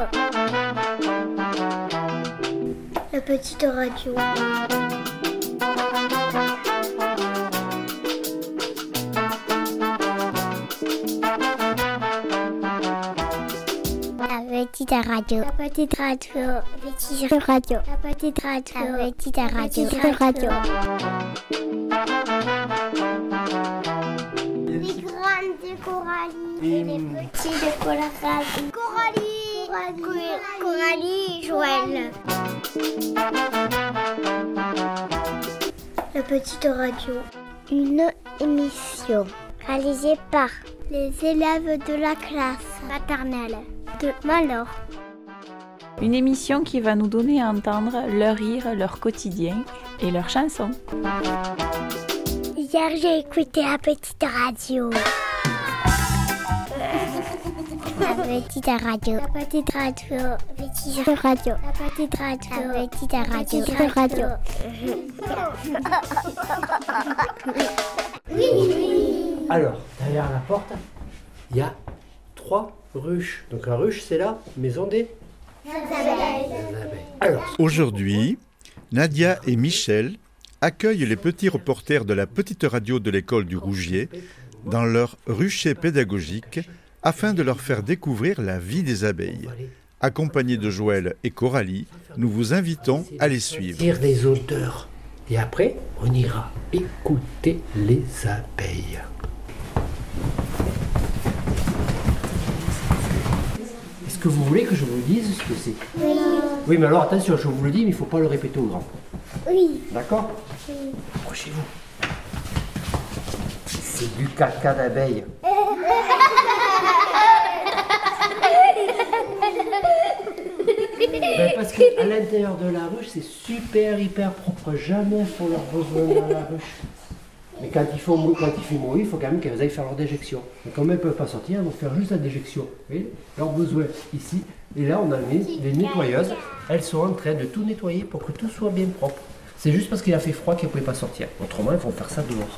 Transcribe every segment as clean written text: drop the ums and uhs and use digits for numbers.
La petite radio. La petite radio. La petite radio. Petite radio. La petite radio. La petite radio. Radio. Les grandes de Coralie et les petits de Coralie. Coralie et Joël. La petite radio. Une émission réalisée par les élèves de la classe maternelle de Malor. Une émission qui va nous donner à entendre leur rire, leur quotidien et leurs chansons. Hier, j'ai écouté la petite radio. La petite radio. La petite radio. La petite radio. La petite radio. La petite radio. Alors, derrière la porte, il y a 3 ruches. Donc la ruche, c'est la maison des abeilles. Alors, aujourd'hui, Nadia et Michel accueillent les petits reporters de la petite radio de l'école du Rougier dans leur rucher pédagogique afin de leur faire découvrir la vie des abeilles. Accompagnés de Joël et Coralie, nous vous invitons à les suivre. Dire des odeurs. Et après, on ira écouter les abeilles. Est-ce que vous voulez que je vous dise ce que c'est ? Oui. Oui, mais alors attention, je vous le dis, mais il ne faut pas le répéter au grand. Oui. D'accord ? Oui. Approchez-vous. C'est du caca d'abeille. Ben parce qu'à l'intérieur de la ruche, c'est super, hyper propre. Jamais il faut leur besoin dans la ruche. Mais quand il fait mourir, il faut quand même qu'elles aillent faire leur déjection. Et comme elles ne peuvent pas sortir, elles vont faire juste la déjection. Vous voyez, leur besoin ici. Et là, on a les nettoyeuses. Elles sont en train de tout nettoyer pour que tout soit bien propre. C'est juste parce qu'il a fait froid qu'elles ne pouvaient pas sortir. Autrement, elles vont faire ça dehors.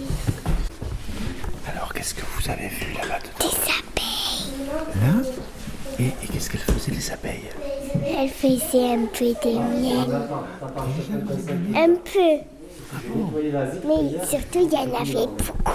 Alors, qu'est-ce que vous avez vu là-bas dedans ? Des abeilles. Là ? Et qu'est-ce qu'elles faisaient, les abeilles ? Elle faisait un peu des miel. Un peu. Mais surtout, il y en avait beaucoup.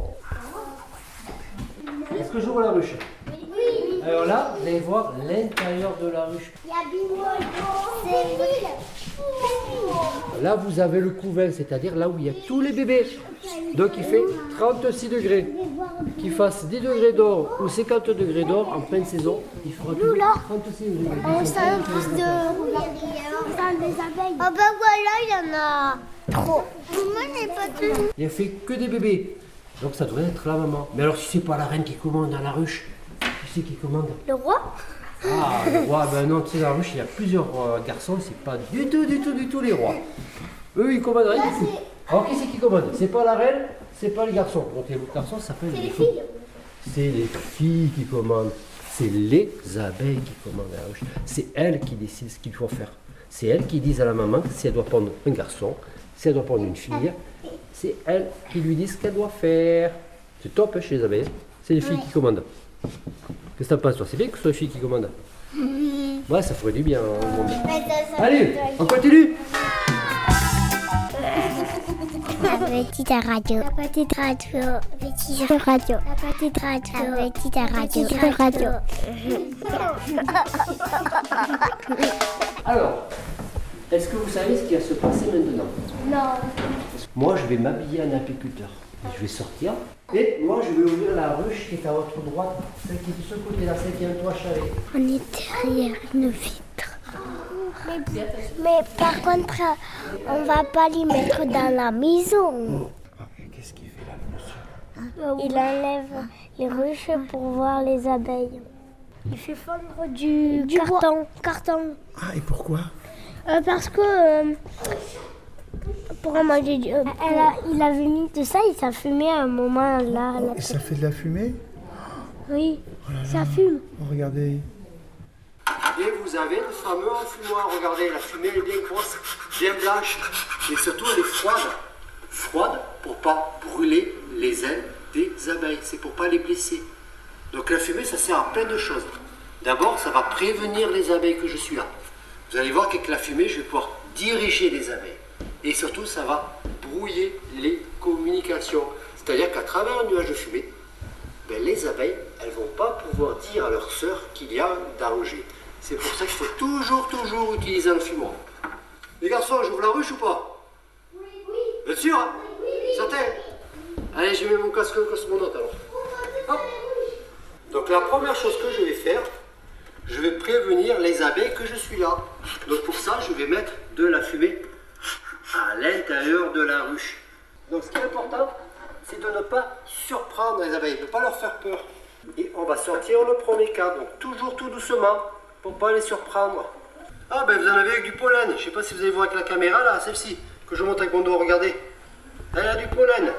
Est-ce que j'ouvre la ruche ? Oui. Alors là, vous allez voir l'intérieur de la ruche. Il y a Bimbo. Là, vous avez le couvain, c'est-à-dire là où il y a tous les bébés. Donc il fait 36 degrés. Qu'il fasse 10 degrés d'or ou 50 degrés d'or en pleine saison, il fera toujours 36 degrés. On sent plus des abeilles. Oh ben voilà, il y en a trop. Moi, j'ai pas tout. Il a fait que des bébés. Donc ça devrait être la maman. Mais alors si c'est pas la reine qui commande dans la ruche, qui c'est qui commande ? Le roi ? Ah, le roi, ben non, tu sais, dans la ruche, il y a plusieurs garçons, c'est pas du tout les rois. Eux, ils commandent rien du tout. Alors qui c'est qui commande ? C'est pas la reine, c'est pas les garçons. Donc les garçons s'appellent les filles. C'est les filles qui commandent. C'est les abeilles qui commandent à la ruche. C'est elles qui décident ce qu'il faut faire. C'est elles qui disent à la maman si elle doit prendre un garçon, si elle doit prendre une fille. C'est elles qui lui disent ce qu'elle doit faire. C'est top hein, chez les abeilles. C'est les filles qui commandent. Qu'est-ce que t'en penses toi ? C'est bien que ce soit les filles qui commandent. Ouais, ça ferait du bien. Allez, on continue. La petite radio. La petite radio. La petite radio. La petite radio. La petite radio. Alors, est-ce que vous savez ce qui va se passer maintenant ? Non. Moi, je vais m'habiller en apiculteur. Je vais sortir. Et moi, je vais ouvrir la ruche qui est à votre droite, celle qui est de ce côté-là, celle qui est un toit chalet. On est derrière une vitre. Mais par contre, on va pas les mettre dans la maison. Qu'est-ce qu'il fait là, monsieur ? Il enlève les ruches pour voir les abeilles. Il fait fondre du carton. Ah, et pourquoi ? Parce que pour manger il avait mis de ça et ça fumait à un moment là. Et ça fait de la fumée ? Oui, ça fume. Oh, regardez. Et vous avez le fameux enfumoir. Regardez, la fumée elle est bien grosse, bien blanche. Et surtout, elle est froide. Froide pour pas brûler les ailes des abeilles. C'est pour pas les blesser. Donc la fumée, ça sert à plein de choses. D'abord, ça va prévenir les abeilles que je suis là. Vous allez voir qu'avec la fumée, je vais pouvoir diriger les abeilles. Et surtout, ça va brouiller les communications. C'est-à-dire qu'à travers un nuage de fumée, les abeilles, elles ne vont pas pouvoir dire à leurs sœurs qu'il y a un danger. C'est pour ça qu'il faut toujours utiliser un fumoir. Les garçons, j'ouvre la ruche ou pas? Oui. Vous êtes sûr, hein? Oui. Certain? Allez, je mets mon casque cosmonaute alors. Hop. Donc la première chose que je vais faire, je vais prévenir les abeilles que je suis là. Donc pour ça, je vais mettre de la fumée à l'intérieur de la ruche. Donc ce qui est important, c'est de ne pas surprendre les abeilles, de ne pas leur faire peur. Et on va sortir le premier cas, donc toujours tout doucement, pour ne pas les surprendre. Ah ben vous en avez avec du pollen, je ne sais pas si vous allez voir avec la caméra là, celle-ci, que je monte avec mon doigt, regardez. Elle a du pollen.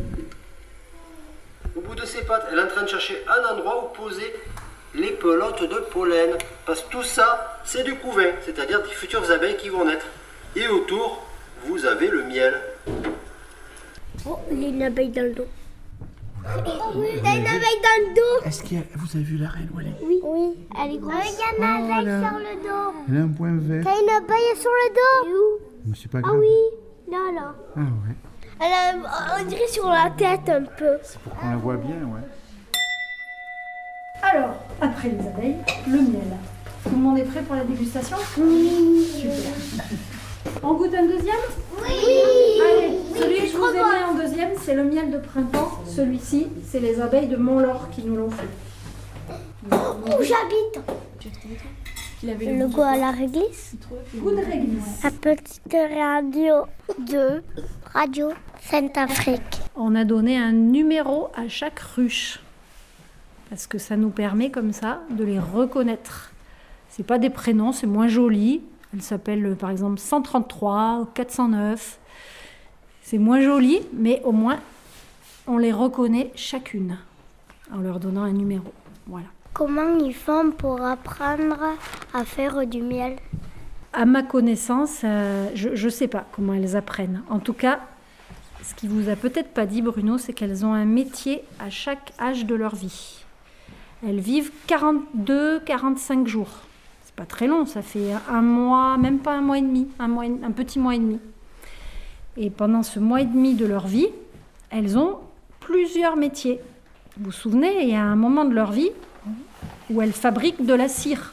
Au bout de ses pattes, elle est en train de chercher un endroit où poser les pelotes de pollen. Parce que tout ça, c'est du couvain, c'est-à-dire des futures abeilles qui vont naître. Et autour, vous avez le miel. Oh, il y a une abeille dans le dos. Il y a une abeille dans le dos. Est-ce que vous avez vu la reine où elle est? Oui, elle est grosse. Il y a une abeille sur le dos. Elle a un point vert. T'as une abeille sur le dos. Où? Mais c'est pas grave. Ah oui, là. Ah ouais. Elle a, on dirait sur la tête un peu. C'est pour qu'on la voit bien, ouais. Alors, après les abeilles, le miel. Tout le monde est prêt pour la dégustation? Oui. Super. On goûte un deuxième? Oui. Allez, celui que je vous ai mis en deuxième, c'est le miel de printemps. Celui-ci, c'est les abeilles de Montlaur qui nous l'ont fait. Où j'habite? Le goût à la réglisse. Goût de réglisse. La petite radio de Radio Sainte-Afrique. On a donné un numéro à chaque ruche. Parce que ça nous permet comme ça de les reconnaître. C'est pas des prénoms, c'est moins joli. Elle s'appelle par exemple 133, 409. C'est moins joli, mais au moins on les reconnaît chacune en leur donnant un numéro. Voilà. Comment ils font pour apprendre à faire du miel? À ma connaissance, je ne sais pas comment elles apprennent. En tout cas, ce qui vous a peut-être pas dit, Bruno, c'est qu'elles ont un métier à chaque âge de leur vie. Elles vivent 42-45 jours. C'est pas très long, ça fait un mois, même pas un mois et demi, un petit mois et demi. Et pendant ce mois et demi de leur vie, elles ont plusieurs métiers. Vous vous souvenez, il y a un moment de leur vie où elles fabriquent de la cire.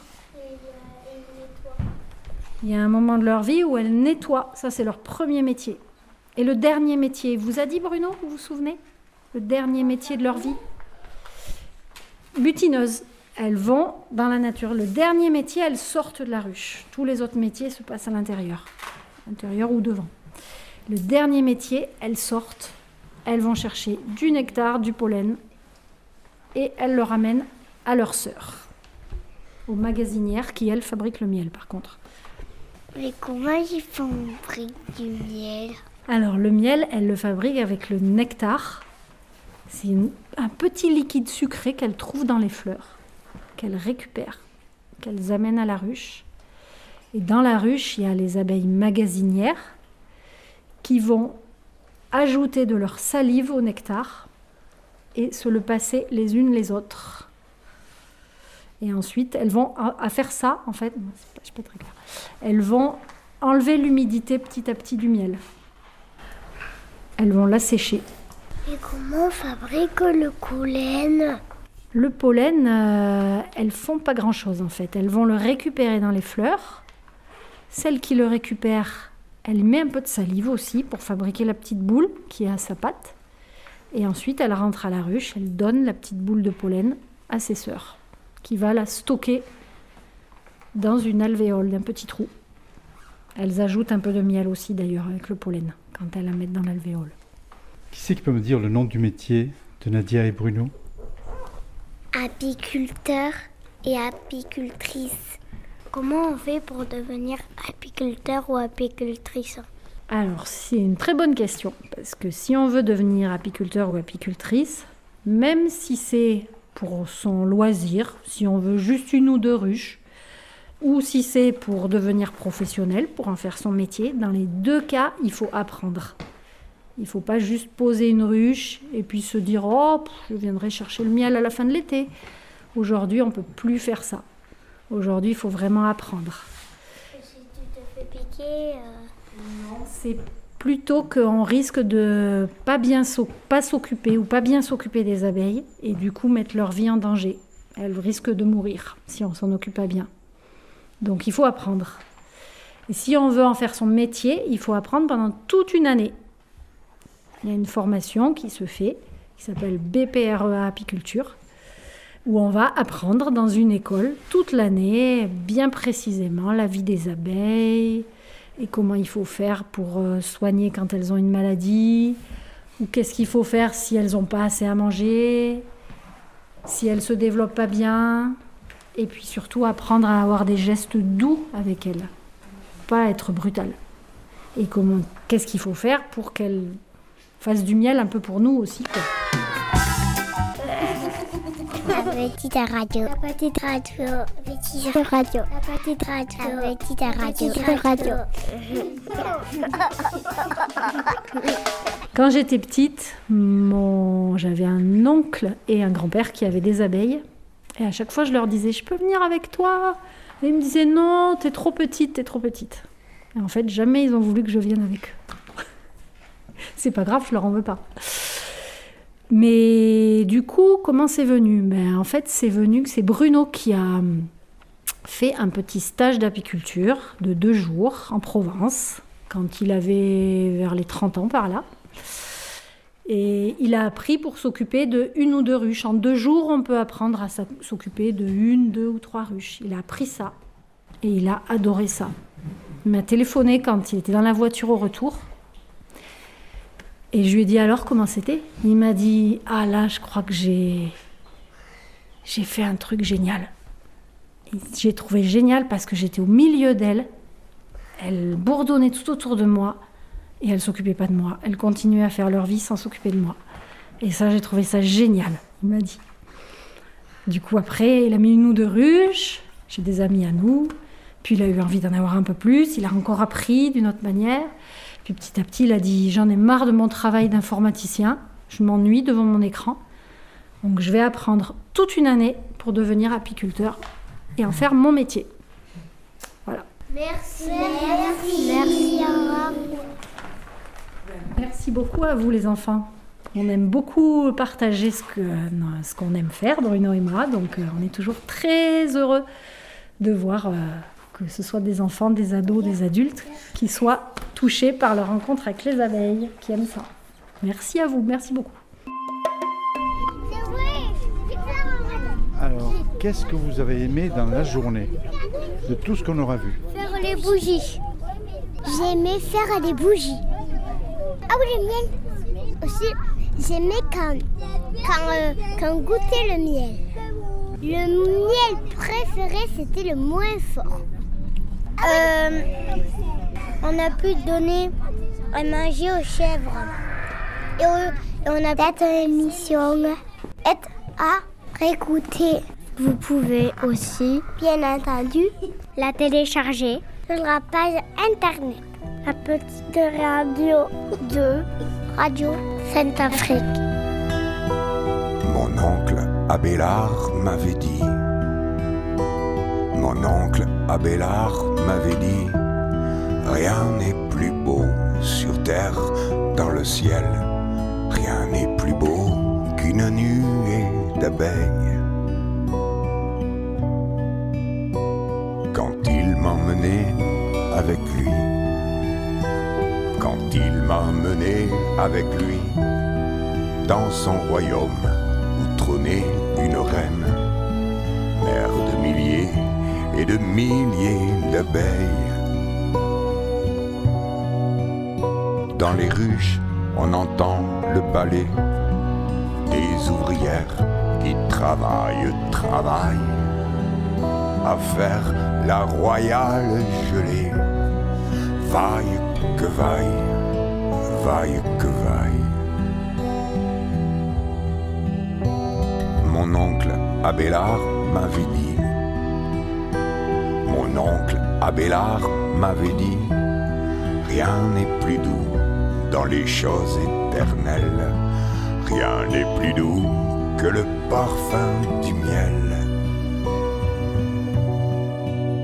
Il y a un moment de leur vie où elles nettoient. Ça, c'est leur premier métier. Et le dernier métier, vous a dit Bruno, vous vous souvenez? Le dernier métier de leur vie? Butineuses. Elles vont dans la nature. Le dernier métier, elles sortent de la ruche. Tous les autres métiers se passent à l'intérieur ou devant. Le dernier métier, elles sortent. Elles vont chercher du nectar, du pollen, et elles le ramènent à leurs sœurs, aux magasinières qui, elles, fabriquent le miel, par contre. Mais comment ils fabriquent du miel? Alors, le miel, elles le fabriquent avec le nectar. C'est un petit liquide sucré qu'elles trouvent dans les fleurs, qu'elles récupèrent, qu'elles amènent à la ruche. Et dans la ruche, il y a les abeilles magasinières qui vont ajouter de leur salive au nectar et se le passer les unes les autres. Et ensuite, elles vont, à faire ça, en fait, c'est pas très clair. Elles vont enlever l'humidité petit à petit du miel. Elles vont l'assécher. Et comment on fabrique le pollen? Le pollen, elles font pas grand-chose en fait. Elles vont le récupérer dans les fleurs. Celle qui le récupère, elle met un peu de salive aussi pour fabriquer la petite boule qui est à sa patte. Et ensuite, elle rentre à la ruche, elle donne la petite boule de pollen à ses sœurs, qui va la stocker dans une alvéole, d'un petit trou. Elles ajoutent un peu de miel aussi d'ailleurs avec le pollen, quand elles la mettent dans l'alvéole. Qui c'est qui peut me dire le nom du métier de Nadia et Bruno? Apiculteur et apicultrice. Comment on fait pour devenir apiculteur ou apicultrice? Alors, c'est une très bonne question, parce que si on veut devenir apiculteur ou apicultrice, même si c'est pour son loisir, si on veut juste une ou deux ruches, ou si c'est pour devenir professionnel, pour en faire son métier, dans les deux cas, il faut apprendre. Il ne faut pas juste poser une ruche et puis se dire « Oh, je viendrai chercher le miel à la fin de l'été ». Aujourd'hui, on ne peut plus faire ça. Aujourd'hui, il faut vraiment apprendre. Si tu te fais piquer... Non, c'est plutôt qu'on risque de pas s'occuper ou pas bien s'occuper des abeilles et du coup mettre leur vie en danger. Elles risquent de mourir si on s'en occupe pas bien. Donc il faut apprendre. Et si on veut en faire son métier, il faut apprendre pendant toute une année. Il y a une formation qui se fait, qui s'appelle BPREA Apiculture, où on va apprendre dans une école toute l'année, bien précisément, la vie des abeilles et comment il faut faire pour soigner quand elles ont une maladie, ou qu'est-ce qu'il faut faire si elles n'ont pas assez à manger, si elles ne se développent pas bien, et puis surtout apprendre à avoir des gestes doux avec elles, pas être brutal. Et qu'est-ce qu'il faut faire pour qu'elles fassent du miel un peu pour nous aussi, quoi. La petite radio. La petite radio. La petite radio. La petite radio. La petite radio. Quand j'étais petite, j'avais un oncle et un grand-père qui avaient des abeilles. Et à chaque fois, je leur disais, je peux venir avec toi? Et ils me disaient, non, t'es trop petite, t'es trop petite. Et en fait, jamais ils ont voulu que je vienne avec eux. C'est pas grave, je leur en veux pas. Mais du coup, comment c'est venu? En fait, c'est venu que c'est Bruno qui a fait un petit stage d'apiculture de 2 jours en Provence, quand il avait vers les 30 ans par là. Et il a appris pour s'occuper de 1 ou 2 ruches. En 2 jours, on peut apprendre à s'occuper de 1, 2 ou 3 ruches. Il a appris ça et il a adoré ça. Il m'a téléphoné quand il était dans la voiture au retour. Et je lui ai dit alors comment c'était. Il m'a dit « Ah là, je crois que j'ai fait un truc génial. » J'ai trouvé génial parce que j'étais au milieu d'elle. Elle bourdonnait tout autour de moi et elle ne s'occupait pas de moi. Elle continuait à faire leur vie sans s'occuper de moi. Et ça, j'ai trouvé ça génial, il m'a dit. Du coup, après, il a mis 1 ou 2 ruches. J'ai des amis à nous. Puis il a eu envie d'en avoir un peu plus. Il a encore appris d'une autre manière. Puis petit à petit, il a dit « J'en ai marre de mon travail d'informaticien. Je m'ennuie devant mon écran. Donc je vais apprendre toute une année pour devenir apiculteur et en faire mon métier. » Voilà. Merci. Merci. Merci beaucoup à vous les enfants. On aime beaucoup partager ce qu'on aime faire, Bruno et moi. Donc on est toujours très heureux de voir que ce soit des enfants, des ados, des adultes qui soient touchés par leur rencontre avec les abeilles, qui aiment ça. Merci à vous, merci beaucoup. Alors, qu'est-ce que vous avez aimé dans la journée, de tout ce qu'on aura vu? Faire les bougies. J'aimais faire des bougies. Ah oui, le miel. Aussi, j'aimais quand on goûtait le miel. Le miel préféré, c'était le moins fort. On a pu donner à manger aux chèvres. Et on a peut-être une émission à réécouter. Vous pouvez aussi, bien entendu, la télécharger sur la page internet. La petite radio de Radio Sainte-Afrique. Mon oncle Abélard m'avait dit. Mon oncle Abélard m'avait dit. Rien n'est plus beau sur terre, dans le ciel. Rien n'est plus beau qu'une nuée d'abeilles. Quand il m'emmenait avec lui, quand il m'emmenait avec lui, dans son royaume où trônait une reine, mère de milliers et de milliers d'abeilles. Dans les ruches, on entend le balai des ouvrières qui travaillent à faire la royale gelée. Vaille que vaille, vaille que vaille. Mon oncle Abélard m'avait dit. Mon oncle Abélard m'avait dit. Rien n'est plus doux dans les choses éternelles. Rien n'est plus doux que le parfum du miel.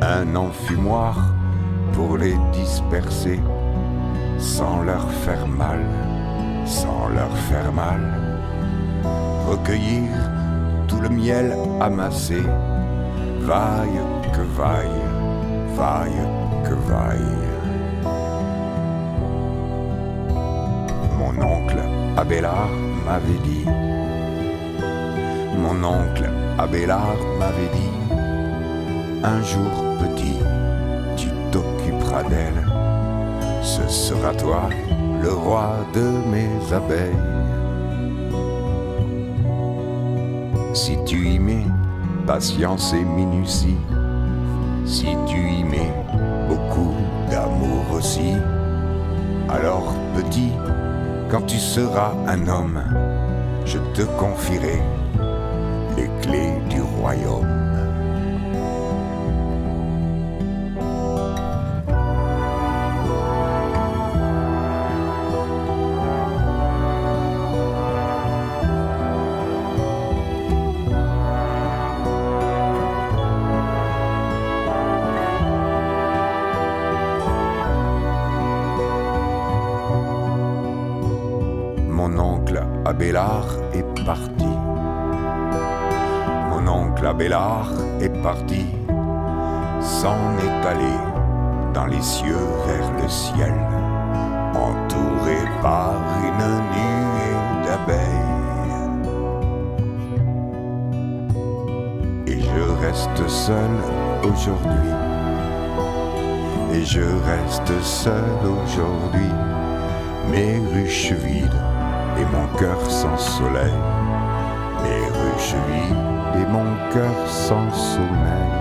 un enfumoir pour les disperser, sans leur faire mal, sans leur faire mal. Recueillir tout le miel amassé, vaille que vaille, vaille que vaille. Mon oncle Abélard m'avait dit, mon oncle Abélard m'avait dit, un jour petit, tu t'occuperas d'elle, ce sera toi le roi de mes abeilles. Si tu y mets patience et minutie, si tu y mets beaucoup d'amour aussi, alors petit, quand tu seras un homme, je te confierai les clés du royaume. Mon oncle Abélard est parti. Mon oncle Abélard est parti, s'en est allé dans les cieux vers le ciel, entouré par une nuée d'abeilles. Et je reste seul aujourd'hui, et je reste seul aujourd'hui, mes ruches vides et mon cœur sans soleil, mes ruches vides et mon cœur sans sommeil.